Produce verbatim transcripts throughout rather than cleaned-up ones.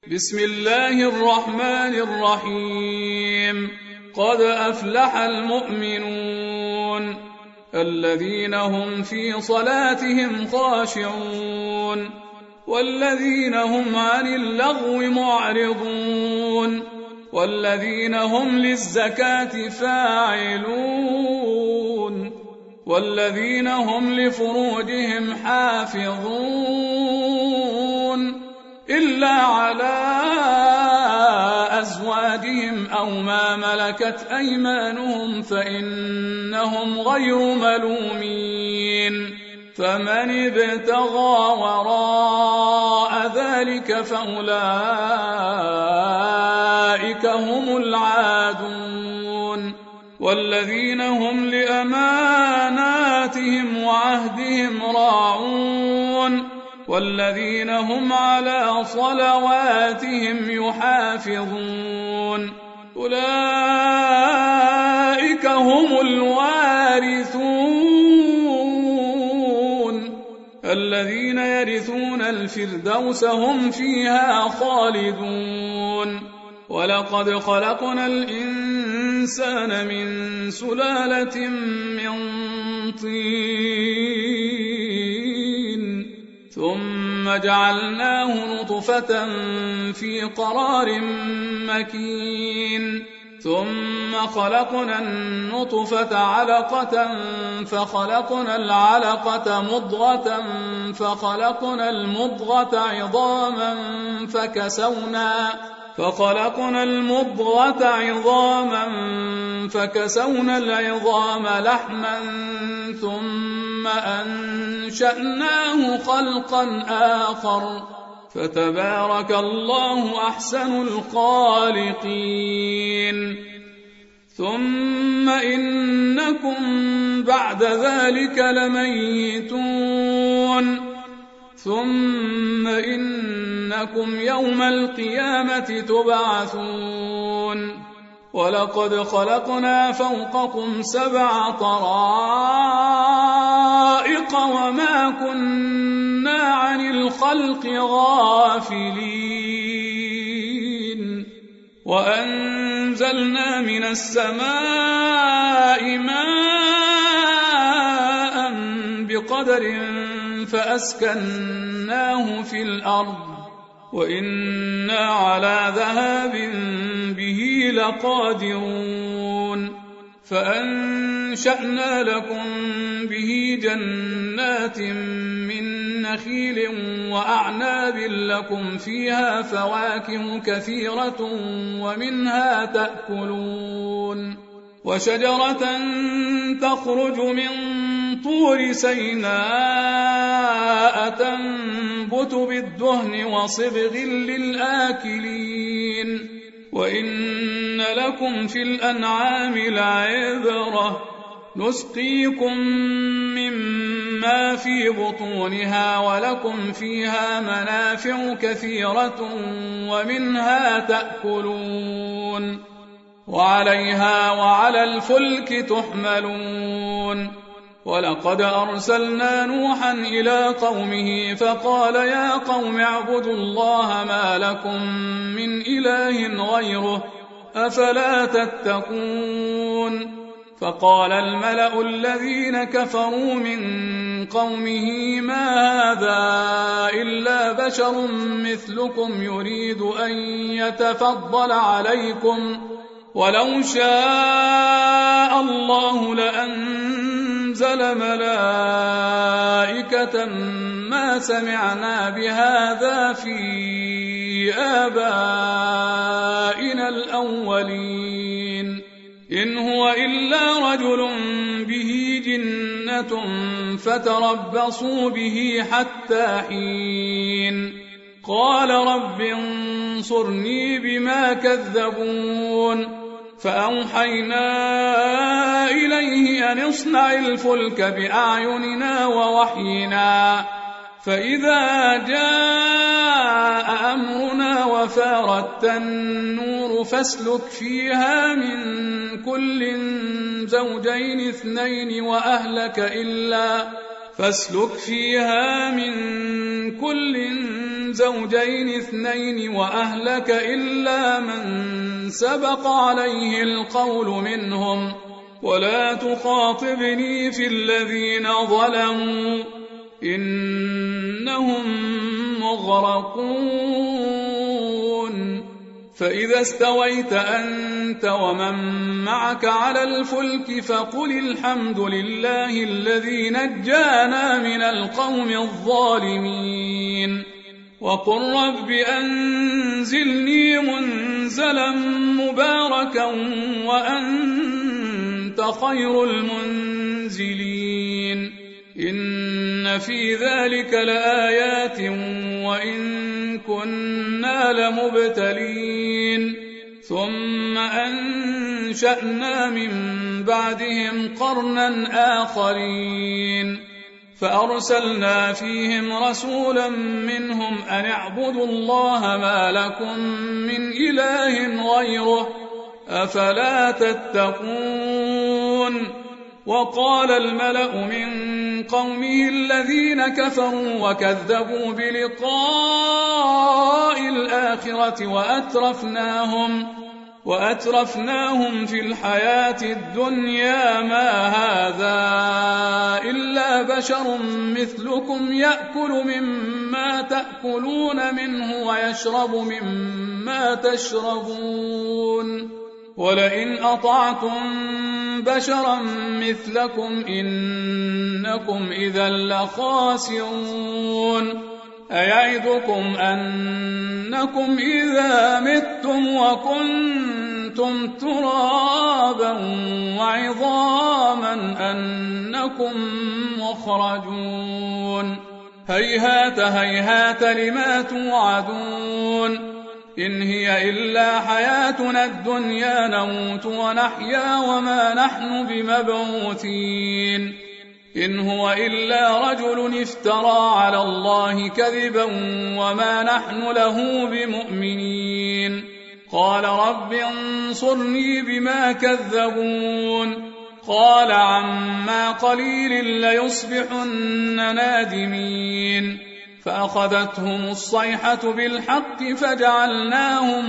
بسم الله الرحمن الرحيم. قد أفلح المؤمنون الذين هم في صلاتهم خاشعون والذين هم عن اللغو معرضون والذين هم للزكاة فاعلون والذين هم لفروجهم حافظون إلا على أزواجهم أو ما ملكت أيمانهم فإنهم غير ملومين. فمن ابتغى وراء ذلك فأولئك هم العادون والذين هم لأماناتهم وعهدهم راعون والذين هم على صلواتهم يحافظون أولئك هم الوارثون الذين يرثون الفردوس هم فيها خالدون. ولقد خلقنا الإنسان من سلالة من طين ثم جعلناه نطفة في قرار مكين ثم خلقنا النطفة علقة فخلقنا العلقة مضغة فخلقنا المضغة عظاما فكسونا فخلقنا المضغة عظاما فكسونا العظام لحما ثم أنشأناه خلقا آخر فتبارك الله أحسن الخالقين. ثم إنكم بعد ذلك لميتون ثم إنكم يوم القيامة تبعثون. ولقد خلقنا فوقكم سبع طرائق وما كنا عن الخلق غافلين وأنزلنا من السماء ماء بقدر فأسكناه في الأرض وإنا على ذهاب به لقادرون. فأنشأنا لكم به جنات من نخيل وأعناب لكم فيها فواكه كثيرة ومنها تأكلون وشجرة تخرج من طور سيناء تنبت بالدهن وصبغ للآكلين وإن لكم في الأنعام لعبرة نسقيكم مما في بطونها ولكم فيها منافع كثيرة ومنها تأكلون وعليها وعلى الفلك تحملون. ولقد أرسلنا نوحا إلى قومه فقال يا قوم اعبدوا الله ما لكم من إله غيره أفلا تتقون. فقال الملأ الذين كفروا من قومه ما هذا إلا بشر مثلكم يريد أن يتفضل عليكم ولو شاء الله لأنزل ملائكة ما سمعنا بهذا في آبائنا الأولين إن هو إلا رجل به جنة فتربصوا به حتى حين. قال رب انصرني بما كذبون فأوحينا إليه أن اصنع الفلك بأعيننا ووحينا فإذا جاء أمرنا وفارت النور فاسلك فيها من كل زوجين اثنين وأهلك إلا فاسلك فيها من كل زوجين اثنين وأهلك إلا من سبق عليه القول منهم ولا تخاطبني في الذين ظلموا إنهم مغرقون فإذا استويت أنت ومن معك على الفلك فقل الحمد لله الذي نجانا من القوم الظالمين وقل رب أنزلني منزلا مباركا وأنت خير المنزلين إن في ذلك لآيات وإن كنا لمبتلين ثم أنشأنا من بعدهم قرنا آخرين فأرسلنا فيهم رسولا منهم أن اعبدوا الله ما لكم من إله غيره أفلا تتقون وقال الملأ من قومه الذين كفروا وكذبوا بلقاء الآخرة وأترفناهم وأترفناهم في الحياة الدنيا ما هذا إلا بشر مثلكم يأكل مما تأكلون منه ويشرب مما تشربون ولئن أطعتم بشرا مثلكم إنكم إذا لخاسرون أيعدكم أنكم إذا متم وكنتم ترابا وعظاما أنكم مخرجون هيهات هيهات لما توعدون إن هي إلا حياتنا الدنيا نموت ونحيا وما نحن بمبعوثين إن هو إلا رجل افترى على الله كذبا وما نحن له بمؤمنين قال رب انصرني بما كذبون قال عما قليل ليصبحن نادمين فأخذتهم الصيحة بالحق فجعلناهم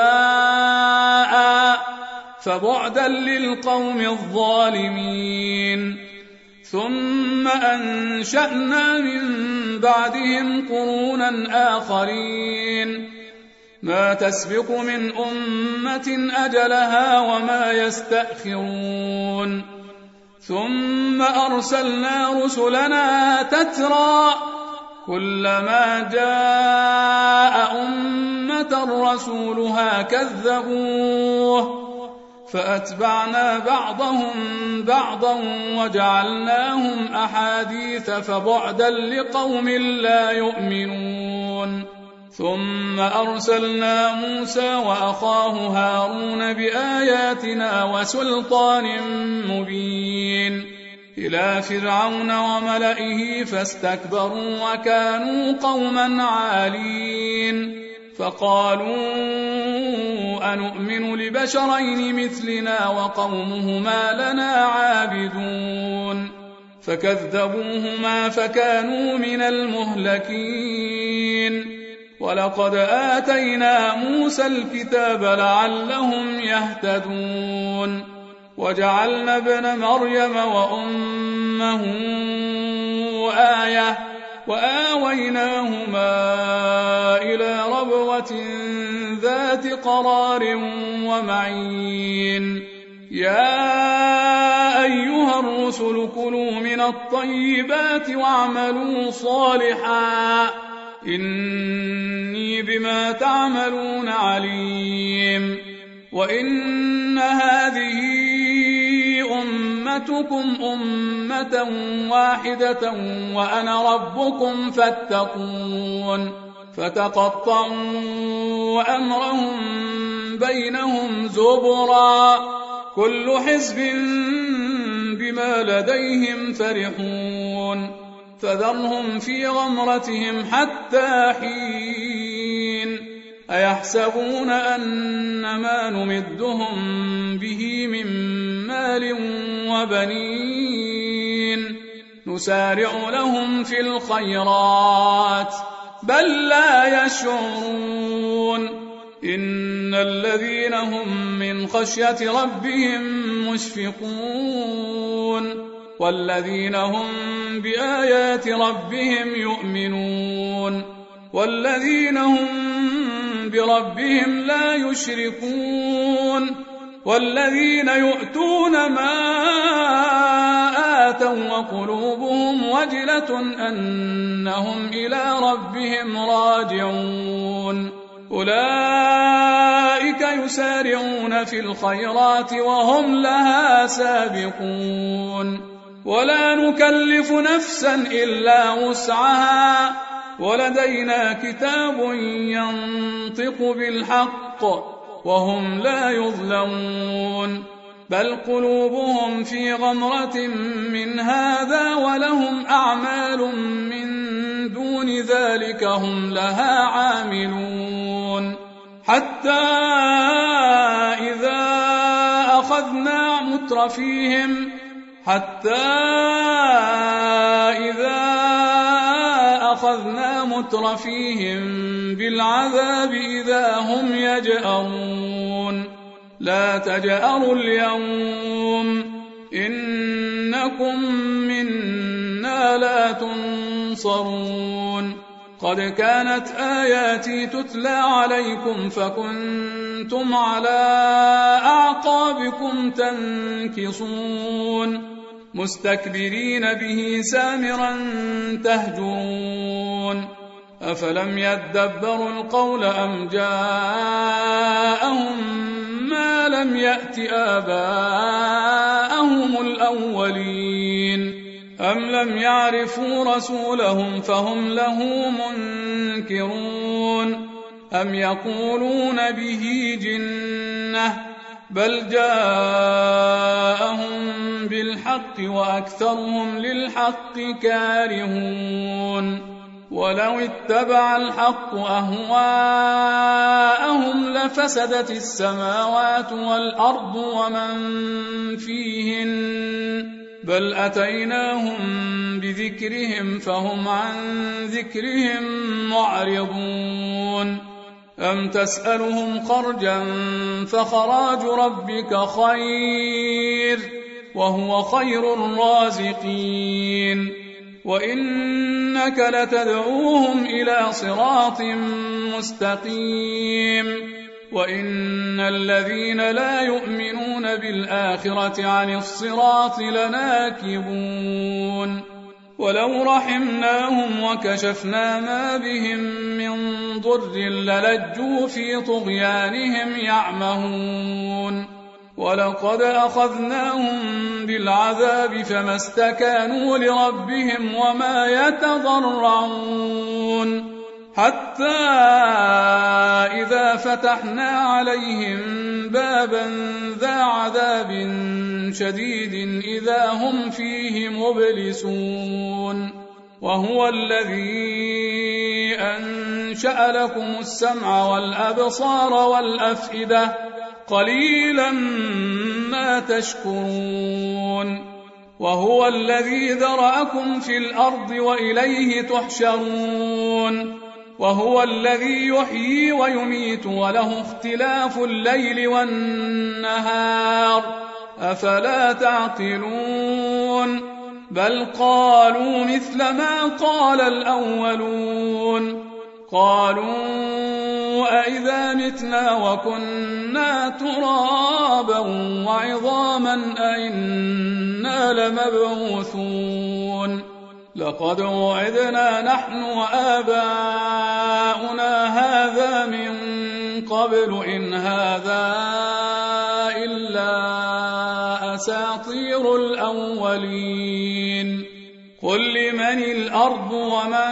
غثاء فبعدا للقوم الظالمين ثم أنشأنا من بعدهم قرونا آخرين ما تسبق من أمة أجلها وما يستأخرون ثم أرسلنا رسلنا تترى كلما جاء أمة رسولها كذبوه فأتبعنا بعضهم بعضا وجعلناهم أحاديث فبعدا لقوم لا يؤمنون ثم أرسلنا موسى وأخاه هارون بآياتنا وسلطان مبين إلى فرعون وملئه فاستكبروا وكانوا قوما عالين فقالوا أنؤمن لبشرين مثلنا وقومهما لنا عابدون فكذبوهما فكانوا من المهلكين ولقد آتينا موسى الكتاب لعلهم يهتدون وجعلنا ابن مريم وأمه آية وآويناهما إلى ربوة ذات قرار ومعين يا أيها الرسل كلوا من الطيبات واعملوا صالحا إني بما تعملون عليم وإن هذه أمتكم أمة واحدة وأنا ربكم فاتقون فتقطعوا أمرهم بينهم زبرا كل حزب بما لديهم فرحون فذرهم في غمرتهم حتى حين أيحسبون أن ما نمدهم به من مال وبنين نسارع لهم في الخيرات بل لا يشعرون إن الذين هم من خشية ربهم مشفقون والذين هم بآيات ربهم يؤمنون والذين هم بربهم لا يشركون والذين يؤتون ما آتوا وقلوبهم وجلة أنهم إلى ربهم راجعون أولئك يسارعون في الخيرات وهم لها سابقون ولا نكلف نفسا إلا وسعها ولدينا كتاب ينطق بالحق وهم لا يظلمون بل قلوبهم في غمرة من هذا ولهم أعمال من دون ذلك هم لها عاملون حتى إذا أخذنا مترفيهم حتى إذا أخذنا مترفيهم بالعذاب إذا هم يجأرون لا تجأروا اليوم إنكم منا لا تنصرون قد كانت آياتي تتلى عليكم فكنتم على أعقابكم تنكصون مستكبرين به سامرا تهجرون أفلم يدبروا القول أم جاءهم ما لم يأت آباءهم الأولين أم لم يعرفوا رسولهم فهم له منكرون أم يقولون به جنة بل جاءهم بالحق وأكثرهم للحق كارهون ولو اتبع الحق أهواءهم لفسدت السماوات والأرض ومن فيهن بل أتيناهم بذكرهم فهم عن ذكرهم معرضون أم تسألهم خرجا فخراج ربك خير وهو خير الرازقين وإنك لتدعوهم إلى صراط مستقيم وإن الذين لا يؤمنون بالآخرة عن الصراط لناكبون ولو رحمناهم وكشفنا ما بهم من ضر للجوا في طغيانهم يعمهون ولقد أخذناهم بالعذاب فما استكانوا لربهم وما يتضرعون حتى إذا فتحنا عليهم بابا ذا عذاب شديد إذا هم فيه مبلسون وهو الذي أنشأ لكم السمع والأبصار والأفئدة قليلا ما تشكرون وهو الذي ذرأكم في الأرض وإليه تحشرون وهو الذي يحيي ويميت وله اختلاف الليل والنهار أفلا تعقلون بل قالوا مثل ما قال الأولون قالوا أئذا متنا وكنا ترابا وعظاما أئنا لمبعوثون لقد وعدنا نحن وآباؤنا هذا من قبل إن هذا إلا أساطير الأولين قل لمن الأرض ومن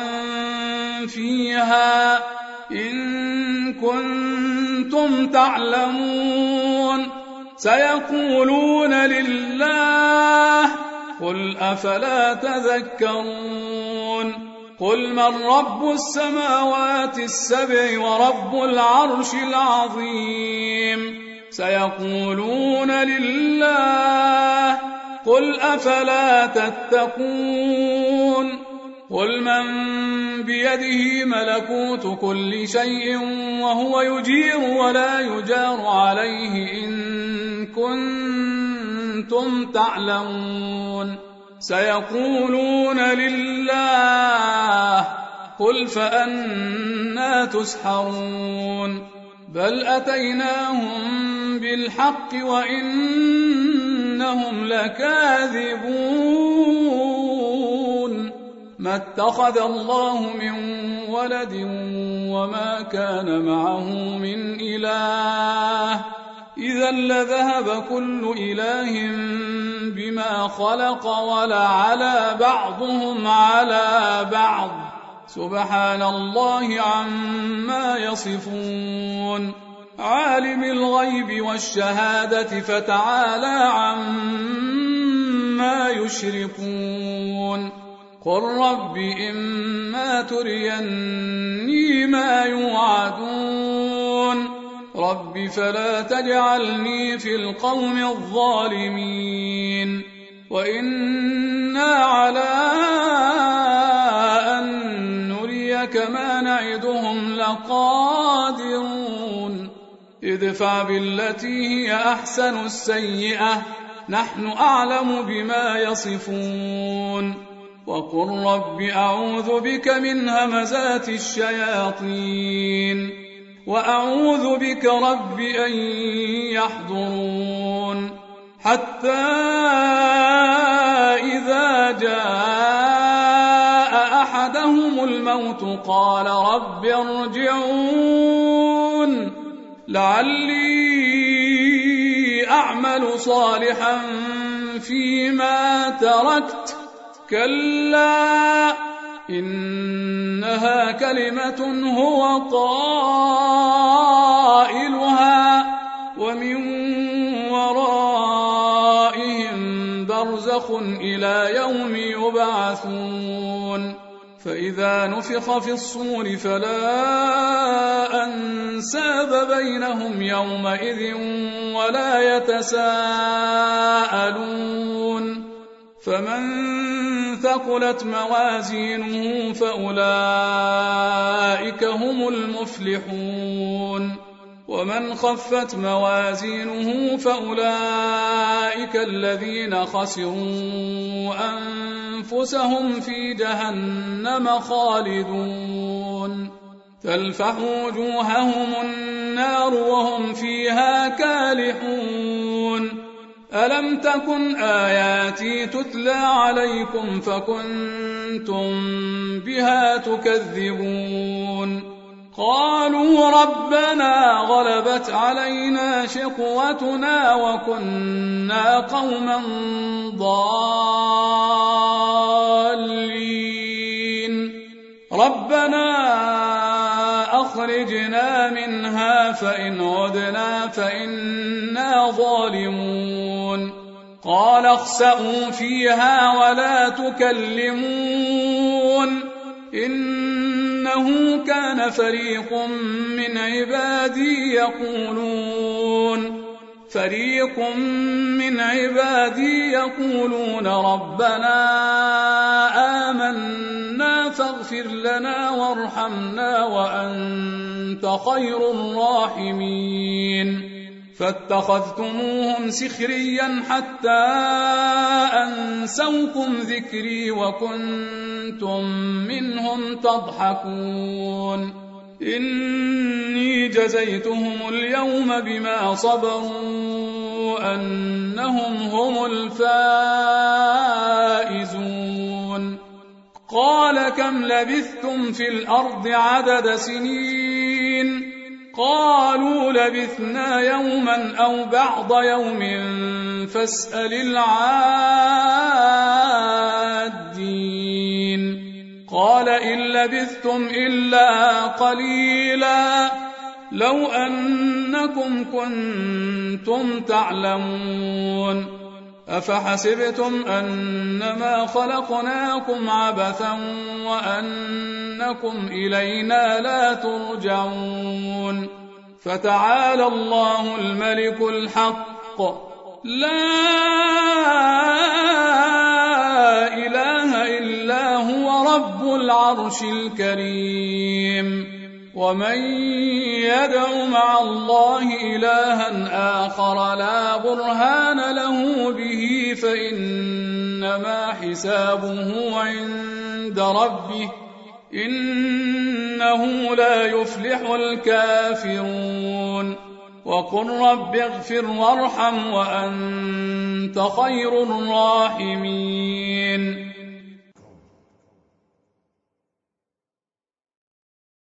فيها إن كنتم تعلمون سيقولون لله قل أفلا تذكرون قل من رب السماوات السبع ورب العرش العظيم سيقولون لله قل أفلا تتقون قل من بيده ملكوت كل شيء وهو يجير ولا يجار عليه إن كنتم تعلمون سيقولون لله قل فأنى تسحرون بل أتيناهم بالحق وإنهم لكاذبون ما اتخذ الله من ولد وما كان معه من إله إذا لذهب كل إله بما خلق ولعلى بعضهم على بعض سبحان الله عما يصفون عالم الغيب والشهادة فتعالى عما يشركون قل رب إما تريني ما يوعدون رب فلا تجعلني في القوم الظالمين وإنا على أن نريك ما نعدهم لقادرون ادفع بالتي هي أحسن السيئة نحن أعلم بما يصفون وقل رب أعوذ بك من همزات الشياطين وأعوذ بك رب أن يحضرون حتى إذا جاء أحدهم الموت قال رب ارجعون لعلي أعمل صالحا فيما تركت كلا إنها كلمة هو قائلها ومن ورائهم برزخ إلى يوم يبعثون فإذا نفخ في الصور فلا أنساب بينهم يومئذ ولا يتساءلون فمن ثقلت موازينه فأولئك هم المفلحون ومن خفت موازينه فأولئك الذين خسروا أنفسهم في جهنم خالدون تلفح وجوههم النار وهم فيها كالحون ألم تكن آياتي تتلى عليكم فكنتم بها تكذبون قالوا ربنا غلبت علينا شقوتنا وكنا قوما ضالين ربنا أخرجنا منها فإن عدنا فإنا ظالمون قال اخسئوا فيها ولا تكلمون إنه كان فريق من عبادي يقولون فريق من عبادي يقولون ربنا آمنا فاغفر لنا وارحمنا وأنت خير الراحمين فاتخذتموهم سخريا حتى أنسوكم ذكري وكنتم منهم تضحكون إني جزيتهم اليوم بما صبروا أنهم هم الفائزون قال كم لبثتم في الأرض عدد سنين قالوا لبثنا يوما أو بعض يوم فاسأل العادين قال إن لبثتم إلا قليلا لو أنكم كنتم تعلمون أفحسبتم أنما خلقناكم عبثا وأنكم إلينا لا ترجعون فتعالى الله الملك الحق لا إله إلا هو رب العرش الكريم. ومن يدع مع الله إلها آخر لا برهان له به فإنما حسابه عند ربه إنه لا يفلح الكافرون. وقل رب اغفر وارحم وأنت خير الراحمين.